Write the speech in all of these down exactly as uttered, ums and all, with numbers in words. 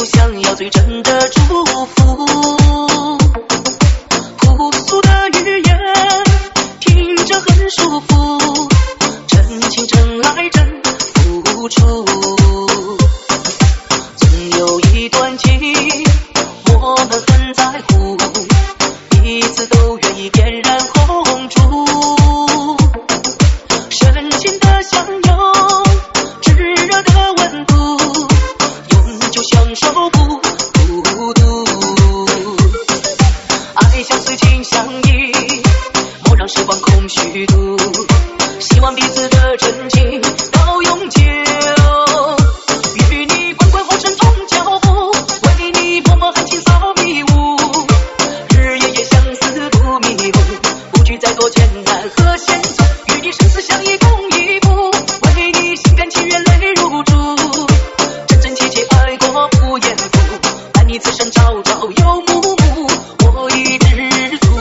想要最真的祝福。朴素的语言听着很舒服，真情真爱真付出。总有一段情我们很在乎，彼此都愿意点燃红烛，深情的相拥，炙热的温度，永久享受不孤独。爱相随情相依，莫让时光空虚度，希望彼此的真情到永久。与你滚滚红尘同脚步，为你默默含情扫迷雾，日夜夜相思不迷路，不惧再多艰难和险阻，与你生死相依共一步，为你心甘情愿泪如注，真真切切爱过不言负，伴你此生朝朝又暮暮，我已知足。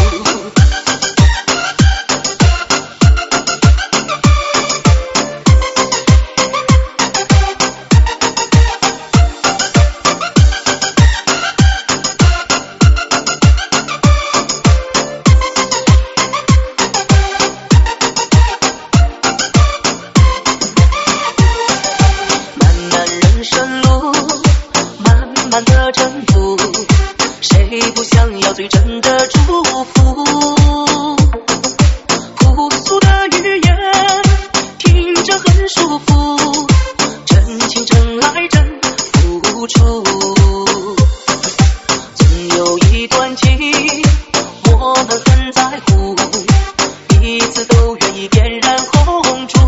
漫的征服，谁不想要最真的祝福？朴素的语言听着很舒服，真情真爱真付出。总有一段情我们很在乎，彼此都愿意点燃红烛，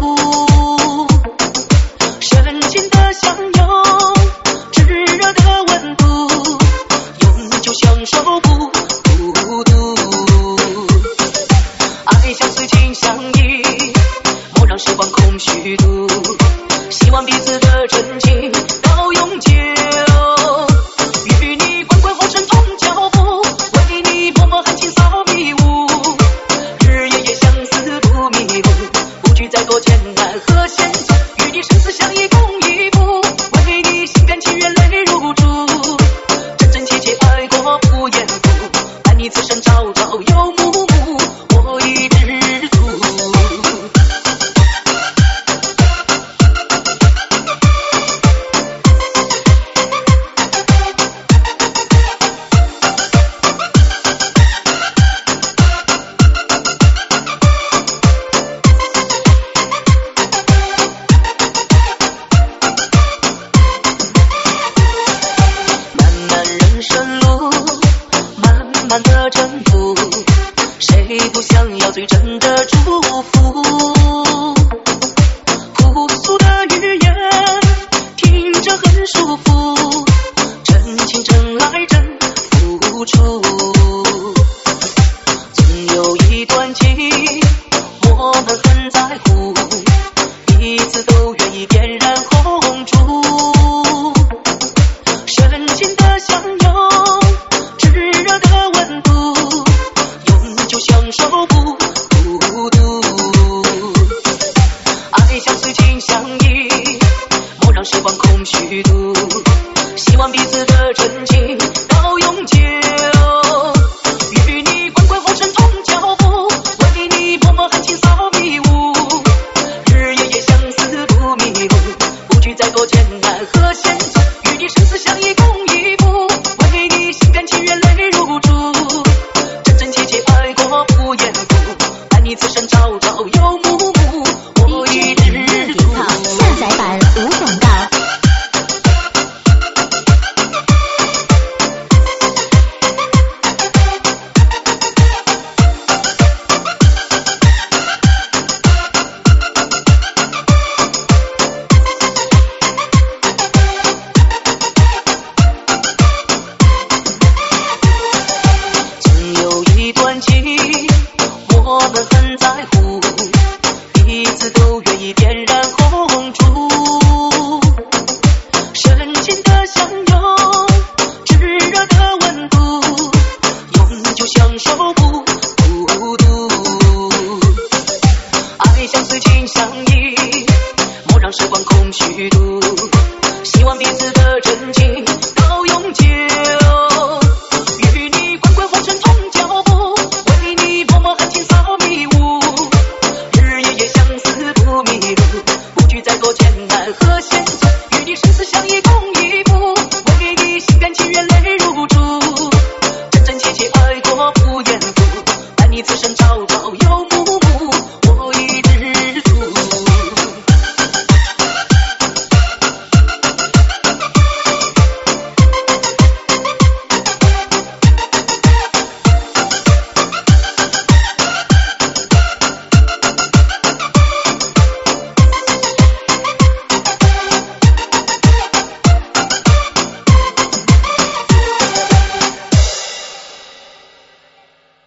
深情的相拥，炙热的温度，永久享受不孤独。爱相随情相依，莫让时光空虚度，希望彼此的真情到永久。与你滚滚红尘同脚步，为你默默含情扫迷雾，日夜夜相思不迷路，不惧再多艰难和险阻，与你生死相依共一步，为你心甘情愿泪如注，真真切切爱过不言负，伴你此生朝朝又暮暮，我已知足。漫的征服，谁不想要最真的祝福？朴素的语言听着很舒服，真情真爱真付出。总有一段情我们很在乎，彼此都愿意点燃红烛，深情的相拥，炙热的温度，永久享受不孤独。爱相随情相依，莫让时光空虚度，希望彼此的真情到永久。